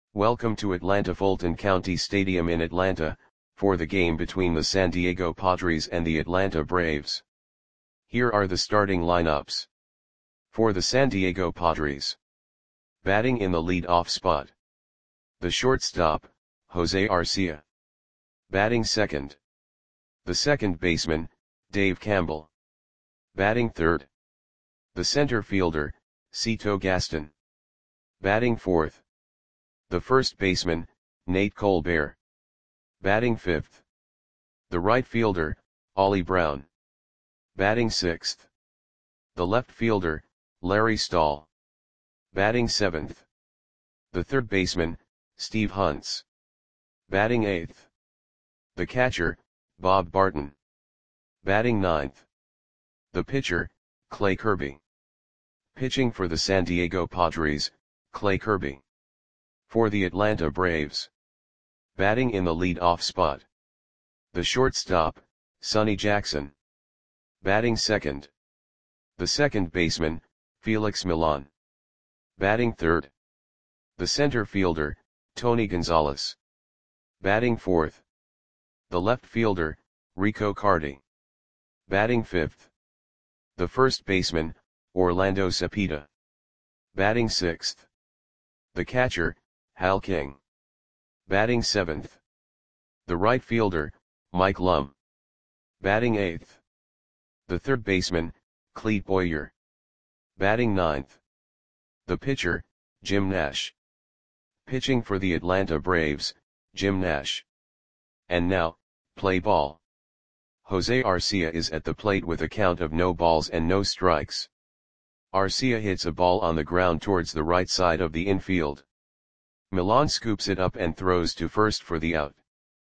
Welcome to Atlanta Fulton County Stadium in Atlanta, for the game between the San Diego Padres and the Atlanta Braves. Here are the starting lineups. For the San Diego Padres. Batting in the lead-off spot. The shortstop, Jose Arcia. Batting second. The second baseman, Dave Campbell. Batting third. The center fielder, Cito Gaston. Batting fourth. The first baseman, Nate Colbert. Batting fifth. The right fielder, Ollie Brown. Batting sixth. The left fielder, Larry Stahl. Batting seventh. The third baseman, Steve Hunts. Batting eighth. The catcher, Bob Barton. Batting ninth. The pitcher, Clay Kirby. Pitching for the San Diego Padres, Clay Kirby. For the Atlanta Braves. Batting in the lead-off spot. The shortstop, Sonny Jackson. Batting second. The second baseman, Felix Millan. Batting third. The center fielder, Tony Gonzalez. Batting fourth. The left fielder, Rico Carty. Batting fifth. The first baseman, Orlando Cepeda. Batting sixth. The catcher, Hal King. Batting seventh. The right fielder, Mike Lum. Batting eighth. The third baseman, Clete Boyer. Batting ninth. The pitcher, Jim Nash. Pitching for the Atlanta Braves, Jim Nash. And now, play ball. Jose Arcia is at the plate with a count of no balls and no strikes. Arcia hits a ball on the ground towards the right side of the infield. Millan scoops it up and throws to first for the out.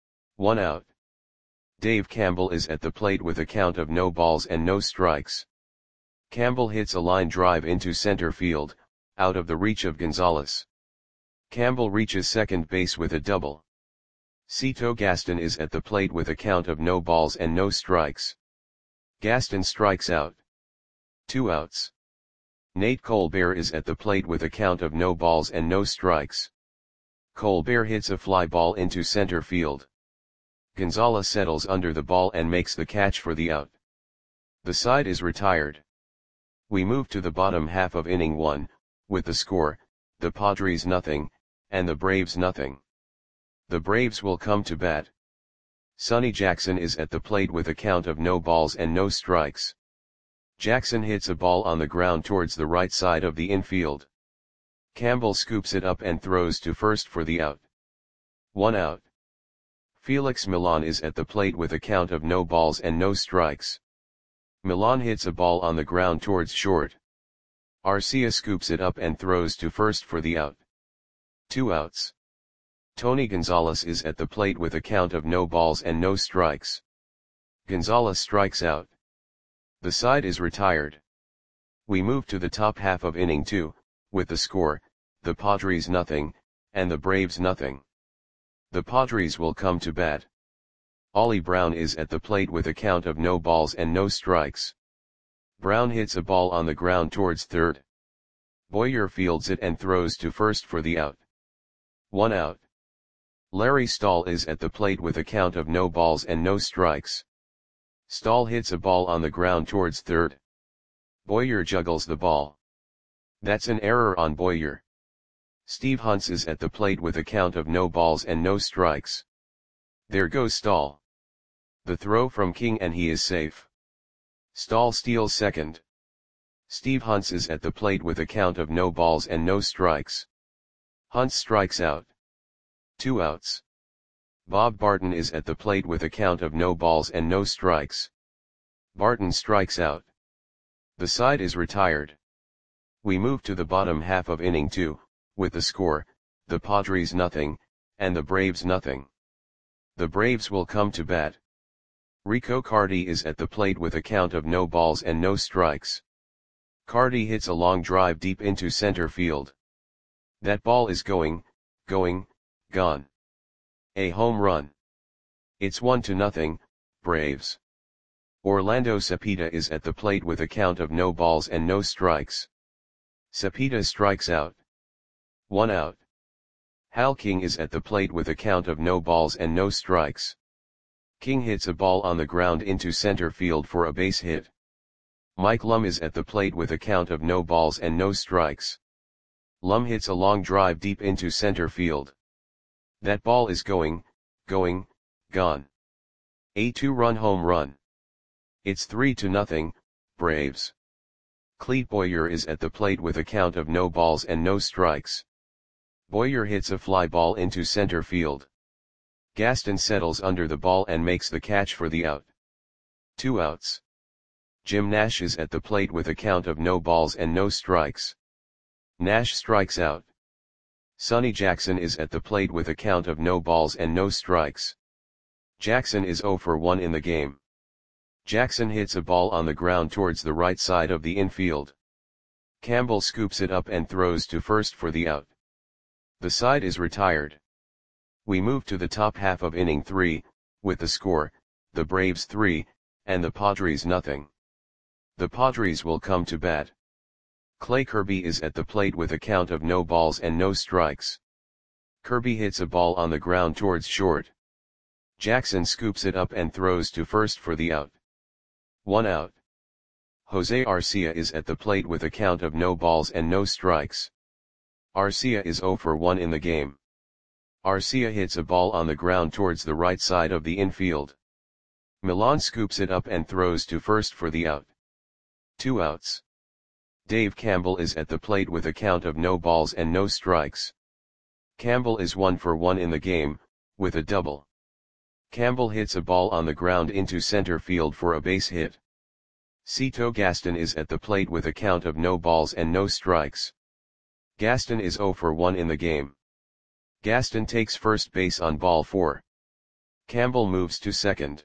1 out. Dave Campbell is at the plate with a count of no balls and no strikes. Campbell hits a line drive into center field, out of the reach of Gonzalez. Campbell reaches second base with a double. Cito Gaston is at the plate with a count of no balls and no strikes. Gaston strikes out. 2 outs. Nate Colbert is at the plate with a count of no balls and no strikes. Colbert hits a fly ball into center field. Gonzalez settles under the ball and makes the catch for the out. The side is retired. We move to the bottom half of inning 1, with the score, the Padres nothing, and the Braves nothing. The Braves will come to bat. Sonny Jackson is at the plate with a count of no balls and no strikes. Jackson hits a ball on the ground towards the right side of the infield. Campbell scoops it up and throws to first for the out. 1 out. Felix Millan is at the plate with a count of no balls and no strikes. Millan hits a ball on the ground towards short. Arcia scoops it up and throws to first for the out. 2 outs. Tony Gonzalez is at the plate with a count of no balls and no strikes. Gonzalez strikes out. The side is retired. We move to the top half of inning 2, with the score, the Padres nothing, and the Braves nothing. The Padres will come to bat. Ollie Brown is at the plate with a count of no balls and no strikes. Brown hits a ball on the ground towards third. Boyer fields it and throws to first for the out. 1 out. Larry Stahl is at the plate with a count of no balls and no strikes. Stahl hits a ball on the ground towards third. Boyer juggles the ball. That's an error on Boyer. Steve Hunts is at the plate with a count of no balls and no strikes. There goes Stahl. The throw from King and he is safe. Stahl steals second. Steve Hunts is at the plate with a count of no balls and no strikes. Hunts strikes out. 2 outs. Bob Barton is at the plate with a count of no balls and no strikes. Barton strikes out. The side is retired. We move to the bottom half of inning 2, with the score, the Padres nothing, and the Braves nothing. The Braves will come to bat. Rico Carty is at the plate with a count of no balls and no strikes. Carty hits a long drive deep into center field. That ball is gone. A home run. It's 1-0, Braves. Orlando Cepeda is at the plate with a count of no balls and no strikes. Cepeda strikes out. 1 out. Hal King is at the plate with a count of no balls and no strikes. King hits a ball on the ground into center field for a base hit. Mike Lum is at the plate with a count of no balls and no strikes. Lum hits a long drive deep into center field. That ball is gone. A 2-run home run. It's 3-0, Braves. Clete Boyer is at the plate with a count of no balls and no strikes. Boyer hits a fly ball into center field. Gaston settles under the ball and makes the catch for the out. 2 outs. Jim Nash is at the plate with a count of no balls and no strikes. Nash strikes out. Sonny Jackson is at the plate with a count of no balls and no strikes. Jackson is 0 for 1 in the game. Jackson hits a ball on the ground towards the right side of the infield. Campbell scoops it up and throws to first for the out. The side is retired. We move to the top half of inning 3, with the score, the Braves 3, and the Padres nothing. The Padres will come to bat. Clay Kirby is at the plate with a count of no balls and no strikes. Kirby hits a ball on the ground towards short. Jackson scoops it up and throws to first for the out. 1 out. Jose Arcia is at the plate with a count of no balls and no strikes. Arcia is 0 for 1 in the game. Arcia hits a ball on the ground towards the right side of the infield. Milan scoops it up and throws to first for the out. 2 outs. Dave Campbell is at the plate with a count of no balls and no strikes. Campbell is 1 for 1 in the game, with a double. Campbell hits a ball on the ground into center field for a base hit. Cito Gaston is at the plate with a count of no balls and no strikes. Gaston is 0 for 1 in the game. Gaston takes first base on ball 4. Campbell moves to second.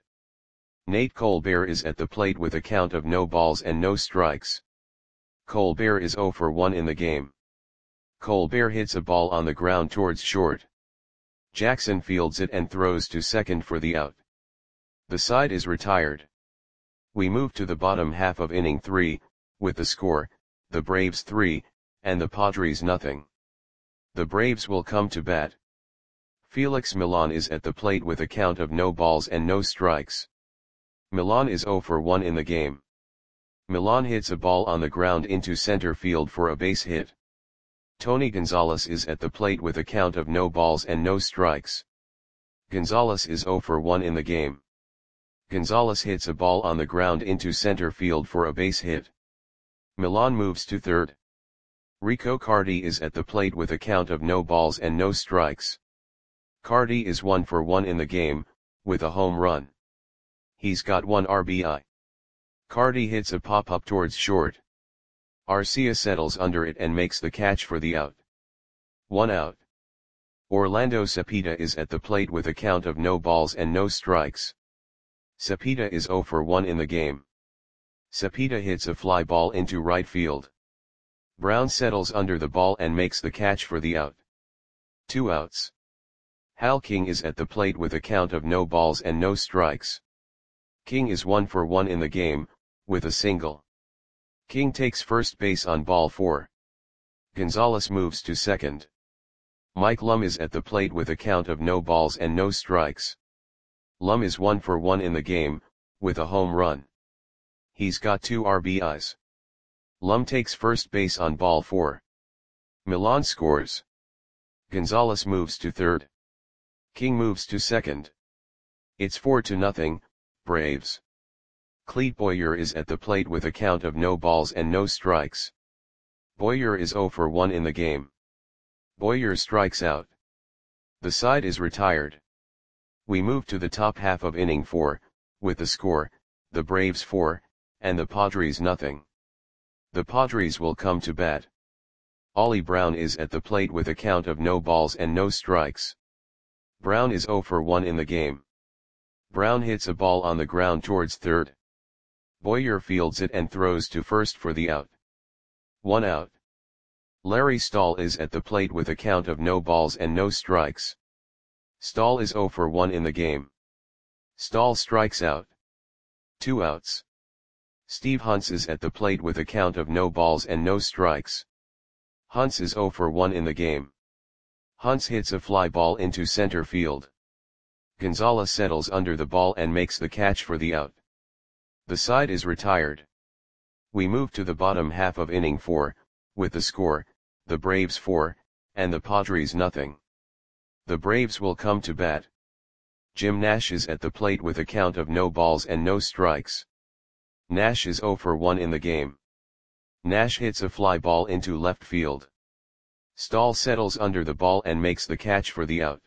Nate Colbert is at the plate with a count of no balls and no strikes. Colbert is 0 for 1 in the game. Colbert hits a ball on the ground towards short. Jackson fields it and throws to second for the out. The side is retired. We move to the bottom half of inning 3, with the score, the Braves 3, and the Padres nothing. The Braves will come to bat. Felix Milan is at the plate with a count of no balls and no strikes. Milan is 0 for 1 in the game. Milan hits a ball on the ground into center field for a base hit. Tony Gonzalez is at the plate with a count of no balls and no strikes. Gonzalez is 0 for 1 in the game. Gonzalez hits a ball on the ground into center field for a base hit. Milan moves to third. Rico Cardi is at the plate with a count of no balls and no strikes. Cardi is 1 for 1 in the game, with a home run. He's got 1 RBI. Cardi hits a pop-up towards short. Arcia settles under it and makes the catch for the out. 1 out. Orlando Cepeda is at the plate with a count of no balls and no strikes. Cepeda is 0 for 1 in the game. Cepeda hits a fly ball into right field. Brown settles under the ball and makes the catch for the out. 2 outs. Hal King is at the plate with a count of no balls and no strikes. King is 1 for 1 in the game, with a single. King takes first base on ball 4. Gonzalez moves to second. Mike Lum is at the plate with a count of no balls and no strikes. Lum is 1 for 1 in the game, with a home run. He's got 2 RBIs. Lum takes first base on ball 4. Milan scores. Gonzalez moves to third. King moves to second. It's 4-0, Braves. Clete Boyer is at the plate with a count of no balls and no strikes. Boyer is 0 for 1 in the game. Boyer strikes out. The side is retired. We move to the top half of inning 4, with the score, the Braves 4, and the Padres nothing. The Padres will come to bat. Ollie Brown is at the plate with a count of no balls and no strikes. Brown is 0 for 1 in the game. Brown hits a ball on the ground towards third. Boyer fields it and throws to first for the out. 1 out. Larry Stahl is at the plate with a count of no balls and no strikes. Stahl is 0 for 1 in the game. Stahl strikes out. 2 outs. Steve Hunts is at the plate with a count of no balls and no strikes. Hunts is 0 for 1 in the game. Hunts hits a fly ball into center field. Gonzalez settles under the ball and makes the catch for the out. The side is retired. We move to the bottom half of inning 4, with the score, the Braves 4, and the Padres nothing. The Braves will come to bat. Jim Nash is at the plate with a count of no balls and no strikes. Nash is 0 for 1 in the game. Nash hits a fly ball into left field. Stahl settles under the ball and makes the catch for the out.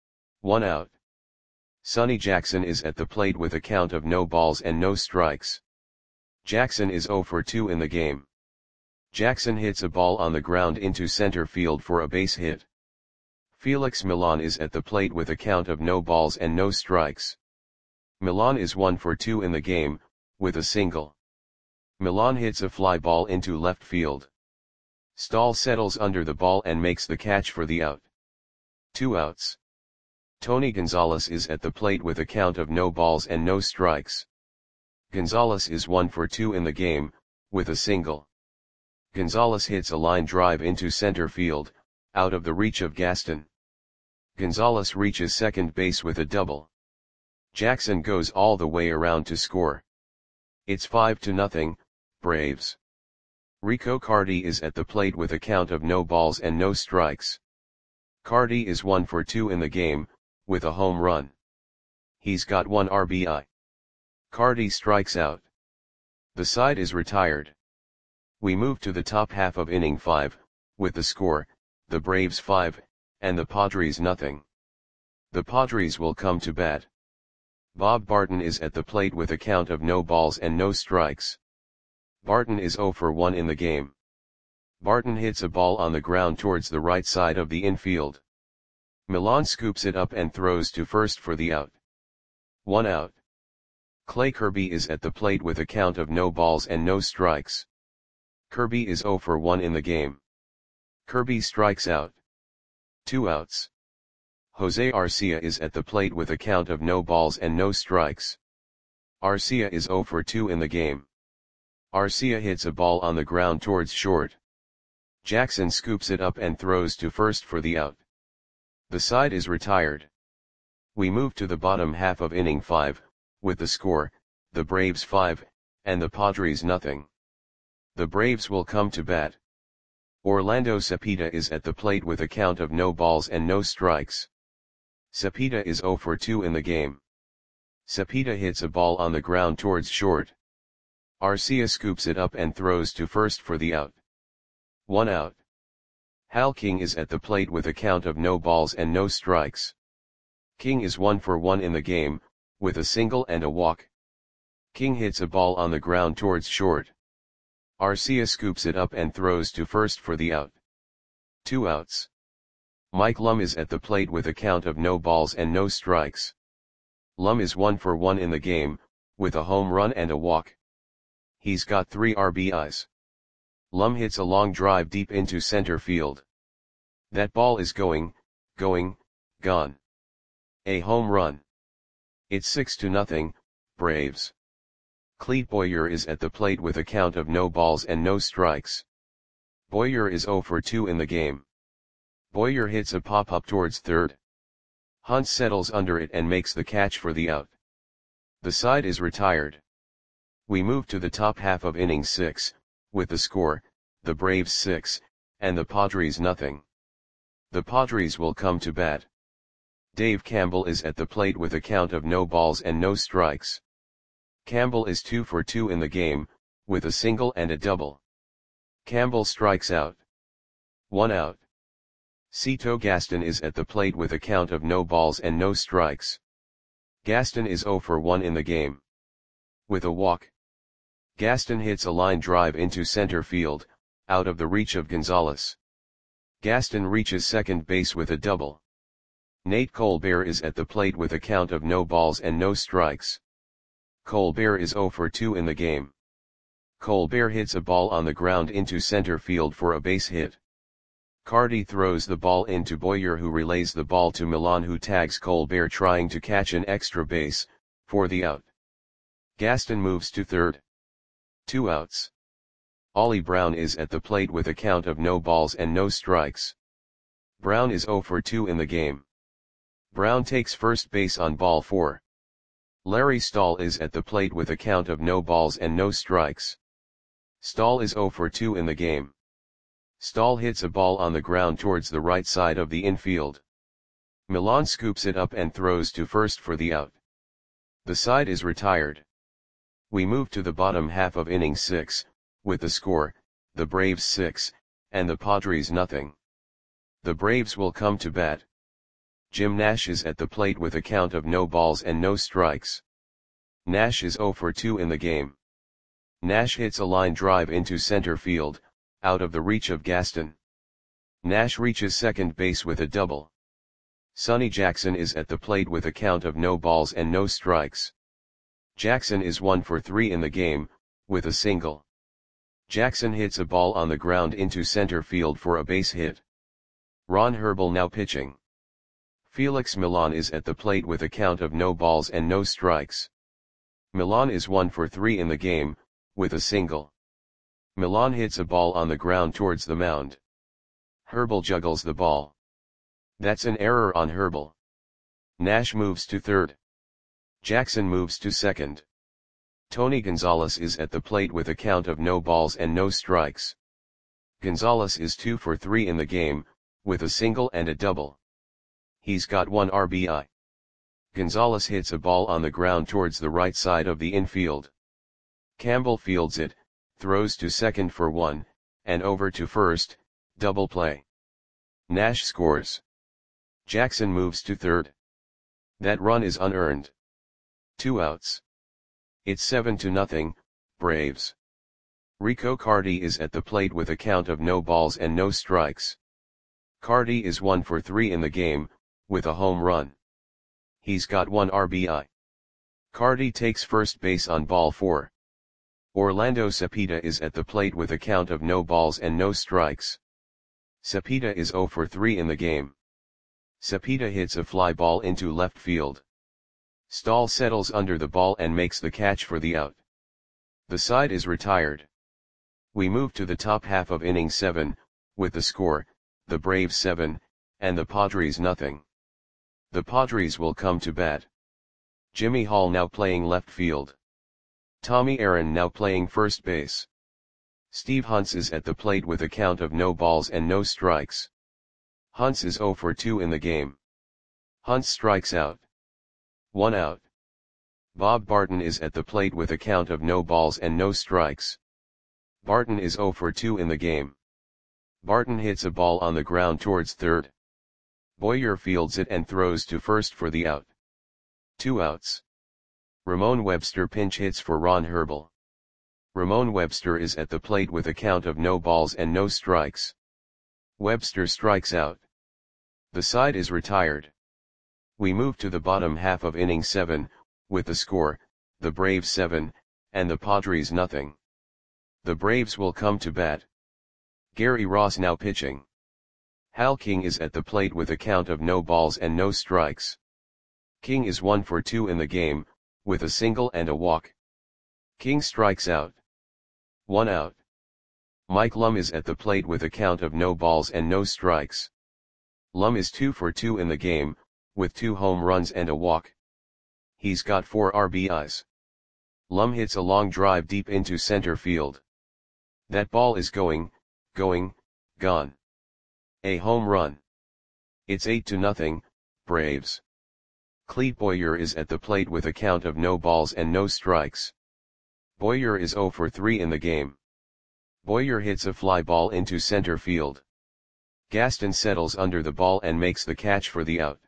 1 out. Sonny Jackson is at the plate with a count of no balls and no strikes. Jackson is 0 for 2 in the game. Jackson hits a ball on the ground into center field for a base hit. Felix Millan is at the plate with a count of no balls and no strikes. Millan is 1 for 2 in the game, with a single. Millan hits a fly ball into left field. Stahl settles under the ball and makes the catch for the out. 2 outs. Tony Gonzalez is at the plate with a count of no balls and no strikes. Gonzalez is 1 for 2 in the game, with a single. Gonzalez hits a line drive into center field, out of the reach of Gaston. Gonzalez reaches second base with a double. Jackson goes all the way around to score. It's 5-0, Braves. Rico Carty is at the plate with a count of no balls and no strikes. Carty is 1 for 2 in the game, with a home run. He's got 1 RBI. Carty strikes out. The side is retired. We move to the top half of inning 5, with the score, the Braves 5, and the Padres nothing. The Padres will come to bat. Bob Barton is at the plate with a count of no balls and no strikes. Barton is 0 for 1 in the game. Barton hits a ball on the ground towards the right side of the infield. Millan scoops it up and throws to first for the out. 1 out. Clay Kirby is at the plate with a count of no balls and no strikes. Kirby is 0 for 1 in the game. Kirby strikes out. 2 outs. Jose Arcia is at the plate with a count of no balls and no strikes. Arcia is 0 for 2 in the game. Arcia hits a ball on the ground towards short. Jackson scoops it up and throws to first for the out. The side is retired. We move to the bottom half of inning 5, with the score, the Braves 5, and the Padres nothing. The Braves will come to bat. Orlando Cepeda is at the plate with a count of no balls and no strikes. Cepeda is 0 for 2 in the game. Cepeda hits a ball on the ground towards short. Arcia scoops it up and throws to first for the out. 1 out. Hal King is at the plate with a count of no balls and no strikes. King is 1 for 1 in the game, with a single and a walk. King hits a ball on the ground towards short. Arcia scoops it up and throws to first for the out. 2 outs. Mike Lum is at the plate with a count of no balls and no strikes. Lum is 1 for 1 in the game, with a home run and a walk. He's got 3 RBIs. Lum hits a long drive deep into center field. That ball is gone. A home run. It's 6-0, Braves. Clete Boyer is at the plate with a count of no balls and no strikes. Boyer is 0 for 2 in the game. Boyer hits a pop-up towards third. Hunt settles under it and makes the catch for the out. The side is retired. We move to the top half of inning 6, with the score, the Braves 6, and the Padres nothing. The Padres will come to bat. Dave Campbell is at the plate with a count of no balls and no strikes. Campbell is 2 for 2 in the game, with a single and a double. Campbell strikes out. 1 out. Cito Gaston is at the plate with a count of no balls and no strikes. Gaston is 0 for 1 in the game. With a walk. Gaston hits a line drive into center field, out of the reach of Gonzalez. Gaston reaches second base with a double. Nate Colbert is at the plate with a count of no balls and no strikes. Colbert is 0 for 2 in the game. Colbert hits a ball on the ground into center field for a base hit. Carty throws the ball into Boyer, who relays the ball to Millan, who tags Colbert trying to catch an extra base, for the out. Gaston moves to third. 2 outs. Ollie Brown is at the plate with a count of no balls and no strikes. Brown is 0 for 2 in the game. Brown takes first base on ball 4. Larry Stahl is at the plate with a count of no balls and no strikes. Stahl is 0 for 2 in the game. Stahl hits a ball on the ground towards the right side of the infield. Milan scoops it up and throws to first for the out. The side is retired. We move to the bottom half of inning 6, with the score, the Braves 6, and the Padres nothing. The Braves will come to bat. Jim Nash is at the plate with a count of no balls and no strikes. Nash is 0 for 2 in the game. Nash hits a line drive into center field, out of the reach of Gaston. Nash reaches second base with a double. Sonny Jackson is at the plate with a count of no balls and no strikes. Jackson is 1 for 3 in the game, with a single. Jackson hits a ball on the ground into center field for a base hit. Ron Herbel now pitching. Felix Milan is at the plate with a count of no balls and no strikes. Milan is 1 for 3 in the game, with a single. Milan hits a ball on the ground towards the mound. Herbel juggles the ball. That's an error on Herbel. Nash moves to third. Jackson moves to second. Tony Gonzalez is at the plate with a count of no balls and no strikes. Gonzalez is 2 for 3 in the game, with a single and a double. He's got 1 RBI. Gonzalez hits a ball on the ground towards the right side of the infield. Campbell fields it, throws to second for 1, and over to first, double play. Nash scores. Jackson moves to third. That run is unearned. 2 outs. It's 7-0, Braves. Rico Carty is at the plate with a count of no balls and no strikes. Carty is 1 for 3 in the game, with a home run. He's got 1 RBI. Carty takes first base on ball 4. Orlando Cepeda is at the plate with a count of no balls and no strikes. Cepeda is 0 for 3 in the game. Cepeda hits a fly ball into left field. Stahl settles under the ball and makes the catch for the out. The side is retired. We move to the top half of inning 7, with the score, the Braves 7, and the Padres nothing. The Padres will come to bat. Jimmy Hall now playing left field. Tommy Aaron now playing first base. Steve Hunts is at the plate with a count of no balls and no strikes. Hunts is 0 for 2 in the game. Hunts strikes out. 1 out. Bob Barton is at the plate with a count of no balls and no strikes. Barton is 0 for 2 in the game. Barton hits a ball on the ground towards third. Boyer fields it and throws to first for the out. 2 outs. Ramon Webster pinch hits for Ron Herbel. Ramon Webster is at the plate with a count of no balls and no strikes. Webster strikes out. The side is retired. We move to the bottom half of inning 7, with the score, the Braves 7, and the Padres nothing. The Braves will come to bat. Gary Ross now pitching. Hal King is at the plate with a count of no balls and no strikes. King is 1 for 2 in the game, with a single and a walk. King strikes out. 1 out. Mike Lum is at the plate with a count of no balls and no strikes. Lum is 2 for 2 in the game, with 2 home runs and a walk. He's got 4 RBIs. Lum hits a long drive deep into center field. That ball is going, gone. A home run. It's 8-0, Braves. Clete Boyer is at the plate with a count of no balls and no strikes. Boyer is 0 for 3 in the game. Boyer hits a fly ball into center field. Gaston settles under the ball and makes the catch for the out.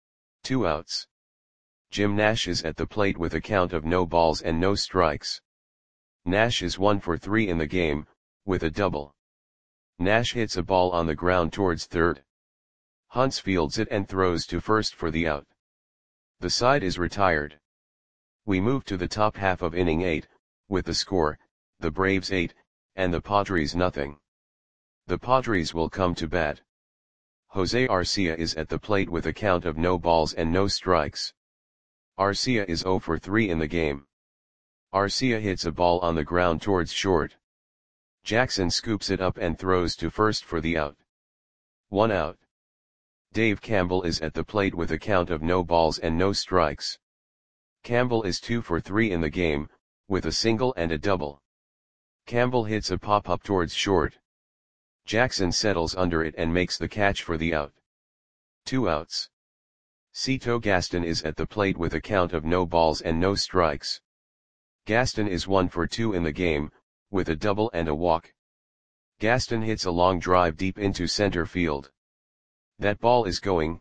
2 outs. Jim Nash is at the plate with a count of no balls and no strikes. Nash is 1 for 3 in the game, with a double. Nash hits a ball on the ground towards third. Hunts fields it and throws to first for the out. The side is retired. We move to the top half of inning 8, with the score, the Braves 8, and the Padres nothing. The Padres will come to bat. Jose Arcia is at the plate with a count of no balls and no strikes. Arcia is 0 for 3 in the game. Arcia hits a ball on the ground towards short. Jackson scoops it up and throws to first for the out. 1 out. Dave Campbell is at the plate with a count of no balls and no strikes. Campbell is 2 for 3 in the game, with a single and a double. Campbell hits a pop-up towards short. Jackson settles under it and makes the catch for the out. 2 outs. Cito Gaston is at the plate with a count of no balls and no strikes. Gaston is 1 for 2 in the game, with a double and a walk. Gaston hits a long drive deep into center field. That ball is gone.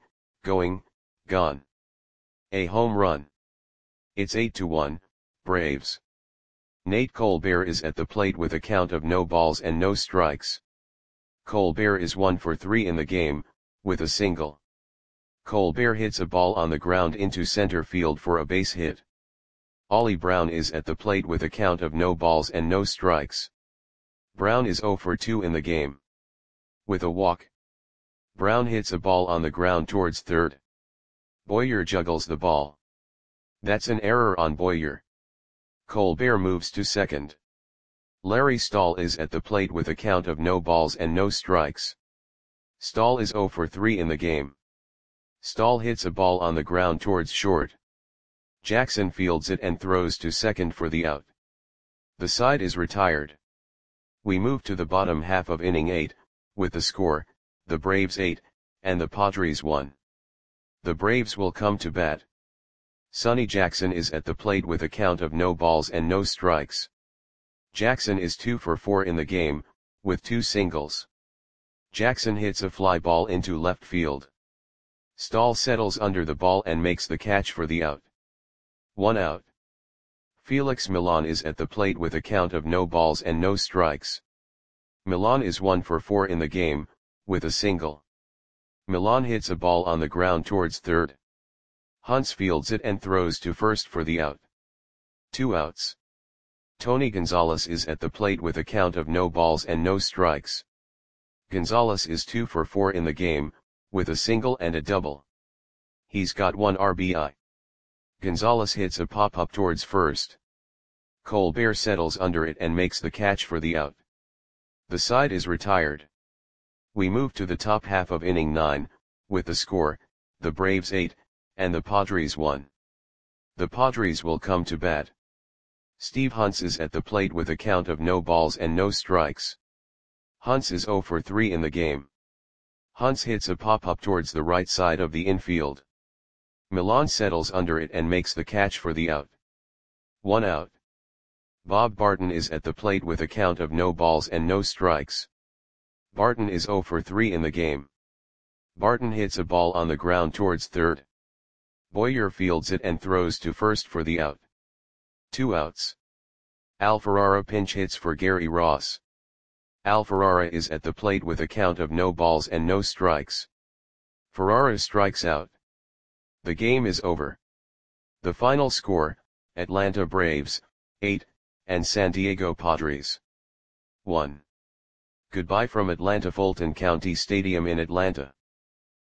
A home run. It's 8-1, Braves. Nate Colbert is at the plate with a count of no balls and no strikes. Colbert is 1 for 3 in the game, with a single. Colbert hits a ball on the ground into center field for a base hit. Ollie Brown is at the plate with a count of no balls and no strikes. Brown is 0 for 2 in the game. With a walk. Brown hits a ball on the ground towards third. Boyer juggles the ball. That's an error on Boyer. Colbert moves to second. Larry Stahl is at the plate with a count of no balls and no strikes. Stahl is 0 for 3 in the game. Stahl hits a ball on the ground towards short. Jackson fields it and throws to second for the out. The side is retired. We move to the bottom half of inning 8, with the score, the Braves 8, and the Padres 1. The Braves will come to bat. Sonny Jackson is at the plate with a count of no balls and no strikes. Jackson is 2 for 4 in the game, with 2 singles. Jackson hits a fly ball into left field. Stahl settles under the ball and makes the catch for the out. 1 out. Felix Millan is at the plate with a count of no balls and no strikes. Millan is 1 for 4 in the game, with a single. Millan hits a ball on the ground towards third. Hunts fields it and throws to first for the out. 2 outs. Tony Gonzalez is at the plate with a count of no balls and no strikes. Gonzalez is 2 for 4 in the game, with a single and a double. He's got 1 RBI. Gonzalez hits a pop-up towards first. Colbert settles under it and makes the catch for the out. The side is retired. We move to the top half of inning 9, with the score, the Braves 8, and the Padres 1. The Padres will come to bat. Steve Hunts is at the plate with a count of no balls and no strikes. Hunts is 0 for 3 in the game. Hunts hits a pop-up towards the right side of the infield. Millan settles under it and makes the catch for the out. 1 out. Bob Barton is at the plate with a count of no balls and no strikes. Barton is 0 for 3 in the game. Barton hits a ball on the ground towards third. Boyer fields it and throws to first for the out. 2 outs. Al Ferrara pinch hits for Gary Ross. Al Ferrara is at the plate with a count of no balls and no strikes. Ferrara strikes out. The game is over. The final score, Atlanta Braves, 8, and San Diego Padres, 1. Goodbye from Atlanta Fulton County Stadium in Atlanta.